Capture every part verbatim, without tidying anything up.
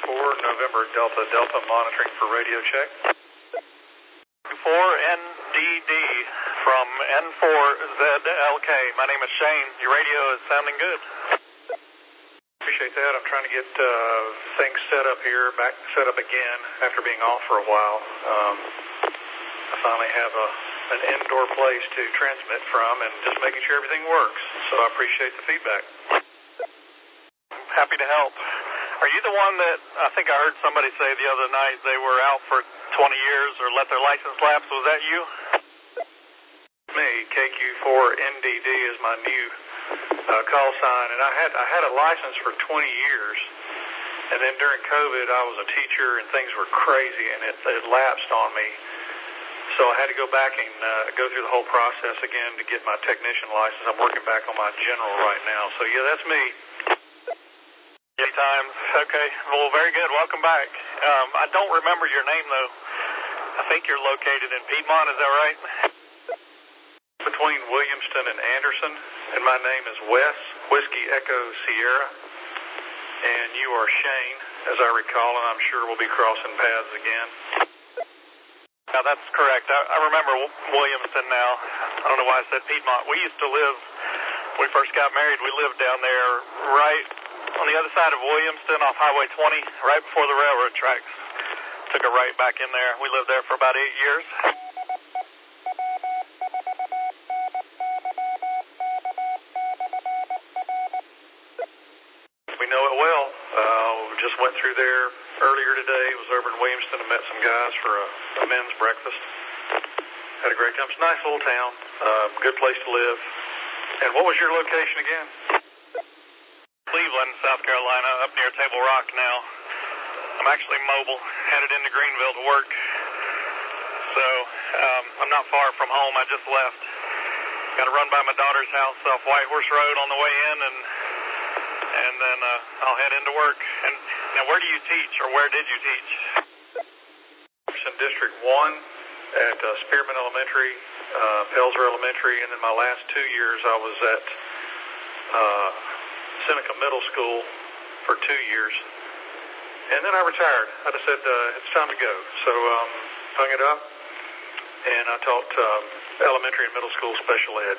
four, November Delta Delta, monitoring for radio check. four N D D from N four Z L K. My name is Shane. Your radio is sounding good. Appreciate that. I'm trying to get uh, things set up here, back set up again after being off for a while. Um, I finally have a, an indoor place to transmit from and just making sure everything works. So I appreciate the feedback. Happy to help. Are you the one that I think I heard somebody say the other night they were out for twenty years or let their license lapse? Was that you? Me. K Q four N D D is my new uh, call sign, and I had I had a license for twenty years, and then during COVID I was a teacher and things were crazy, and it, it lapsed on me. So I had to go back and uh, go through the whole process again to get my technician license. I'm working back on my general right now. So yeah, that's me. Many times. Okay. Well, very good. Welcome back. Um, I don't remember your name, though. I think you're located in Piedmont. Is that right? Between Williamston and Anderson, and my name is Wes, Whiskey Echo Sierra, and you are Shane, as I recall, and I'm sure we'll be crossing paths again. Yeah, that's correct. I, I remember Williamston now. I don't know why I said Piedmont. We used to live, when we first got married, we lived down there right on the other side of Williamston off Highway twenty, right before the railroad tracks. Took a right back in there. We lived there for about eight years. We know it well. Uh, we just went through there earlier today. Was over in Williamston and met some guys for a, a men's breakfast. Had a great time. It's a nice little town. Uh, good place to live. And what was your location again? Cleveland, South Carolina, up near Table Rock now. I'm actually mobile, headed into Greenville to work. So um, I'm not far from home. I just left. Got to run by my daughter's house off White Horse Road on the way in, and and then uh, I'll head into work. And now, where do you teach, or where did you teach? In District one at uh, Spearman Elementary, uh, Pelzer Elementary, and then my last two years I was at uh, Seneca Middle School for two years. And then I retired. I just said, uh, it's time to go. So um, hung it up, and I taught um, elementary and middle school special ed.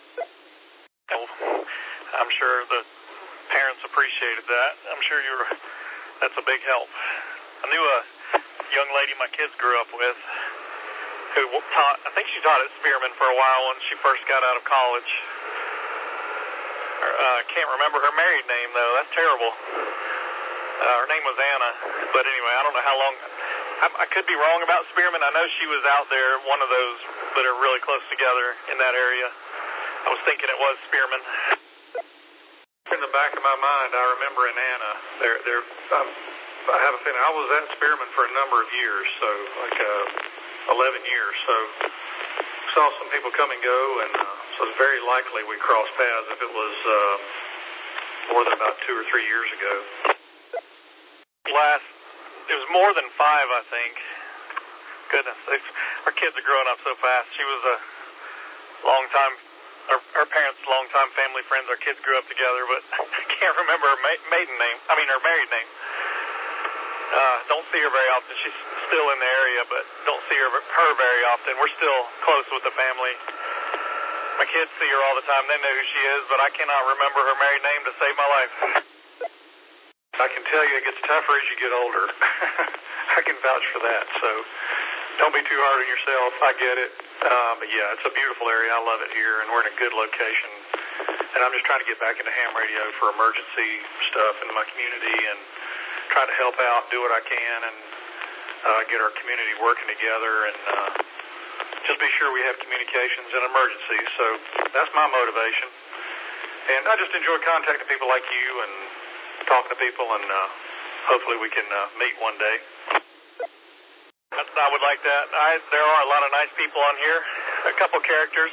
I'm sure the parents appreciated that. I'm sure you were, that's a big help. I knew a young lady my kids grew up with who taught, I think she taught at Spearman for a while when she first got out of college. I uh, can't remember her married name, though. That's terrible. Uh, her name was Anna. But anyway, I don't know how long. I, I could be wrong about Spearman. I know she was out there, one of those that are really close together in that area. I was thinking it was Spearman. In the back of my mind, I remember in Anna, there, there. Um, I have a feeling I was at Spearman for a number of years, so like uh, eleven years. So saw some people come and go, and uh, so it's very likely we crossed paths if it was uh, more than about two or three years ago. Last, it was more than five, I think. Goodness, our kids are growing up so fast. She was a long time, our, our parents' long-time family friends. Our kids grew up together, but I can't remember her ma- maiden name. I mean, her married name. Uh, don't see her very often. She's still in the area, but don't see her, her very often. We're still close with the family. My kids see her all the time. They know who she is, but I cannot remember her married name to save my life. I can tell you it gets tougher as you get older. I can vouch for that. So don't be too hard on yourself. I get it. Uh, but yeah, it's a beautiful area. I love it here, and we're in a good location. And I'm just trying to get back into ham radio for emergency stuff in my community and try to help out, do what I can, and uh, get our community working together, and uh, just be sure we have communications in emergencies. So that's my motivation. And I just enjoy contacting people like you and talking to people, and uh, hopefully we can uh, meet one day. I would like that. I, there are a lot of nice people on here, a couple characters,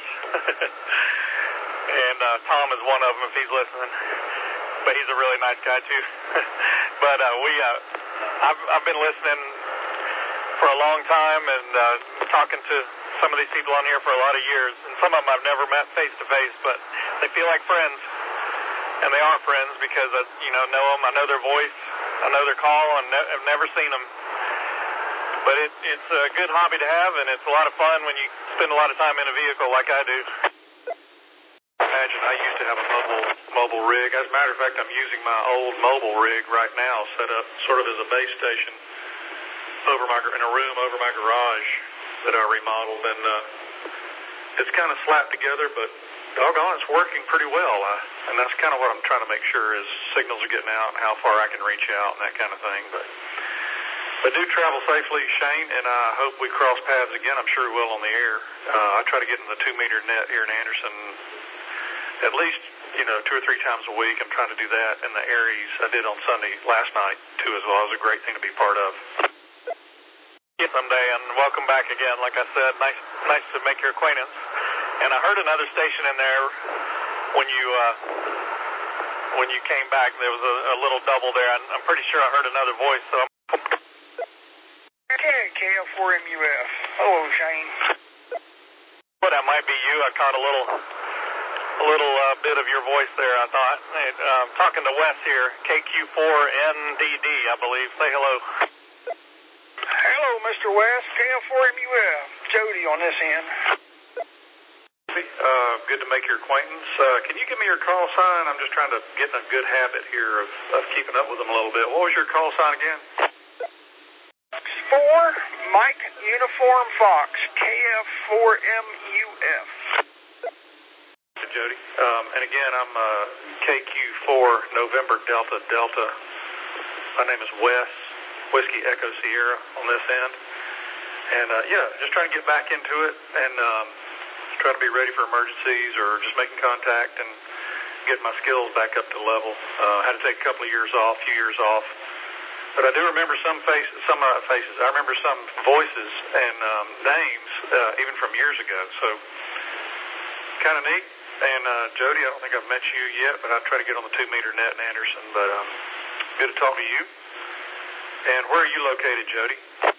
and uh, Tom is one of them if he's listening. But he's a really nice guy too. But uh, we, uh, I've, I've been listening for a long time and uh, talking to some of these people on here for a lot of years. And some of them I've never met face to face, but they feel like friends, and they are friends because I, you know, know them. I know their voice. I know their call and ne- I've never seen them. But it, it's a good hobby to have, and it's a lot of fun when you spend a lot of time in a vehicle like I do. Imagine I used to have a mobile mobile rig. As a matter of fact, I'm using my old mobile rig right now, set up sort of as a base station over my in a room over my garage that I remodeled, and uh, it's kind of slapped together, but doggone, it's working pretty well. Uh, and that's kind of what I'm trying to make sure is signals are getting out and how far I can reach out and that kind of thing. But but do travel safely, Shane, and I hope we cross paths again. I'm sure we will on the air. Uh, I try to get in the two-meter net here in Anderson at least, you know, two or three times a week. I'm trying to do that in the Aries. I did on Sunday last night, too, as well. It was a great thing to be part of. Yeah, someday, and welcome back again. Like I said, nice nice to make your acquaintance. And I heard another station in there when you uh, when you came back. There was a, a little double there. I'm, I'm pretty sure I heard another voice, so I'm... Okay, K F four M U F. Hello, Shane. Well, that might be you. I caught a little... A little uh, bit of your voice there, I thought. Hey, uh, talking to Wes here, K Q four N D D, I believe. Say hello. Hello, Mister West, K F four M U F. Jody on this end. Uh, good to make your acquaintance. Uh, can you give me your call sign? I'm just trying to get in a good habit here of, of keeping up with them a little bit. What was your call sign again? four Mike Uniform Fox, K F four M U F. Jody. Um, and again, I'm uh, K Q four November Delta Delta. My name is Wes, Whiskey Echo Sierra on this end. And uh, yeah, just trying to get back into it and um, try to be ready for emergencies or just making contact and get my skills back up to level. Uh, I had to take a couple of years off, a few years off. But I do remember some faces, some uh, faces. I remember some voices and um, names uh, even from years ago. So kind of neat. And uh, Jody, I don't think I've met you yet, but I try to get on the two-meter net in Anderson. But um, good to talk to you. And where are you located, Jody?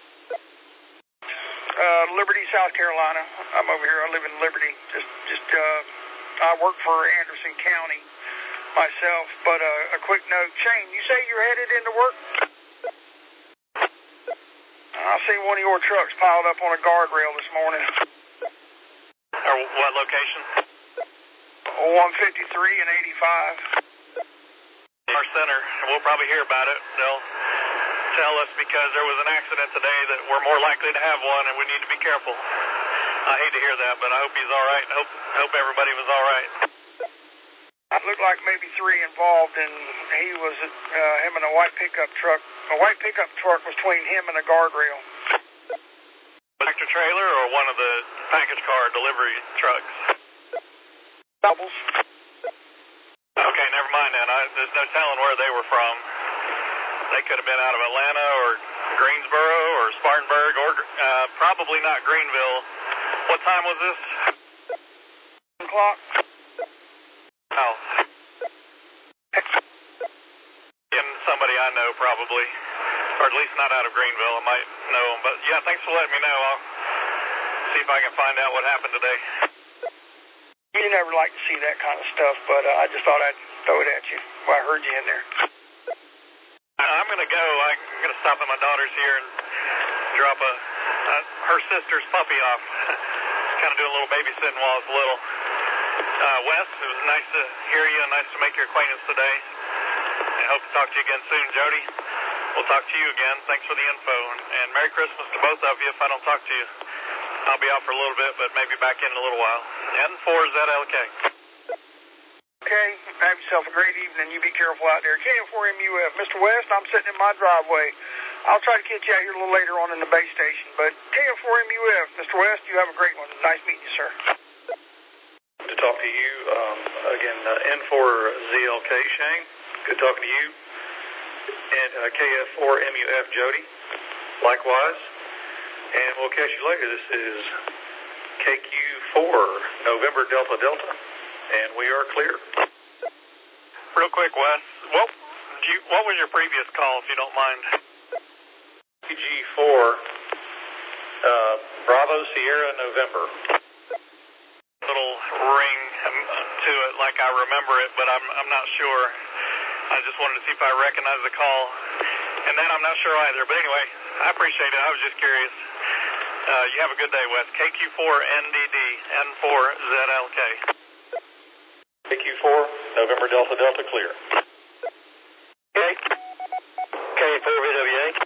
Uh, Liberty, South Carolina. I'm over here. I live in Liberty. Just, just. Uh, I work for Anderson County myself. But uh, a quick note, Shane, you say you're headed into work? I seen one of your trucks piled up on a guardrail this morning. Or what location? one fifty-three and eighty-five. Our center, and we'll probably hear about it. They'll tell us because there was an accident today that we're more likely to have one, and we need to be careful. I hate to hear that, but I hope he's all right. I hope, hope everybody was all right. It looked like maybe three involved, and he was, uh, him and a white pickup truck. A white pickup truck was between him and a guardrail. Tractor trailer or one of the package car delivery trucks? Doubles. Okay, never mind then. I, there's no telling where they were from. They could have been out of Atlanta or Greensboro or Spartanburg or uh, probably not Greenville. What time was this? One o'clock. Oh. And somebody I know probably, or at least not out of Greenville. I might know them. But yeah, thanks for letting me know. I'll see if I can find out what happened today. You never like to see that kind of stuff, but uh, I just thought I'd throw it at you. Well, I heard you in there. I'm going to go. I'm going to stop at my daughter's here and drop a uh, her sister's puppy off. Kind of doing a little babysitting while I was little. Uh, Wes, it was nice to hear you and nice to make your acquaintance today. I hope to talk to you again soon, Jody. We'll talk to you again. Thanks for the info. And, and Merry Christmas to both of you if I don't talk to you. I'll be out for a little bit, but maybe back in a little while. N four Z L K. Okay, have yourself a great evening. You be careful out there. K F four M U F. Mister West, I'm sitting in my driveway. I'll try to catch you out here a little later on in the base station. But K F four M U F, Mister West, you have a great one. Nice meeting you, sir. To talk to you, um, again, uh, N four Z L K, Shane. Good talking to you. And uh, K F four M U F, Jody. Likewise. And we'll catch you later. This is K Q four, November Delta Delta, and we are clear. Real quick, Wes, what, do you, what was your previous call, if you don't mind? K G four, uh, Bravo Sierra November. Little ring to it like I remember it, but I'm, I'm not sure. I just wanted to see if I recognize the call. And then I'm not sure either. But anyway, I appreciate it. I was just curious. Uh, you have a good day, Wes. K Q four N D D, N four Z L K. K Q four, November Delta Delta, clear. Okay. K four V W A.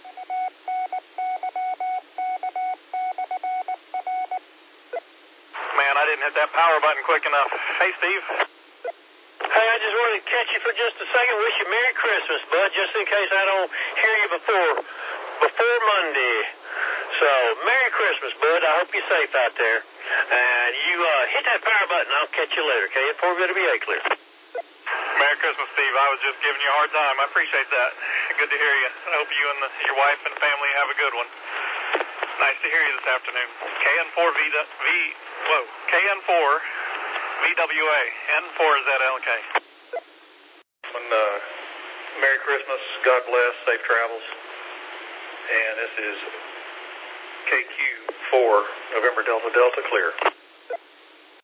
Man, I didn't hit that power button quick enough. Hey, Steve. Hey, I just wanted to catch you for just a second. Wish you Merry Christmas, bud, just in case I don't hear you before before Monday. So, Merry Christmas, bud. I hope you're safe out there. And you uh, hit that power button. I'll catch you later, okay? At four V W A, clear. Merry Christmas, Steve. I was just giving you a hard time. I appreciate that. Good to hear you. I hope you and the, your wife and family have a good one. Nice to hear you this afternoon. K N four V, v whoa, K N four V W A, N four Z L K. When, uh, Merry Christmas, God bless, safe travels. And this is K Q four, November Delta Delta, clear.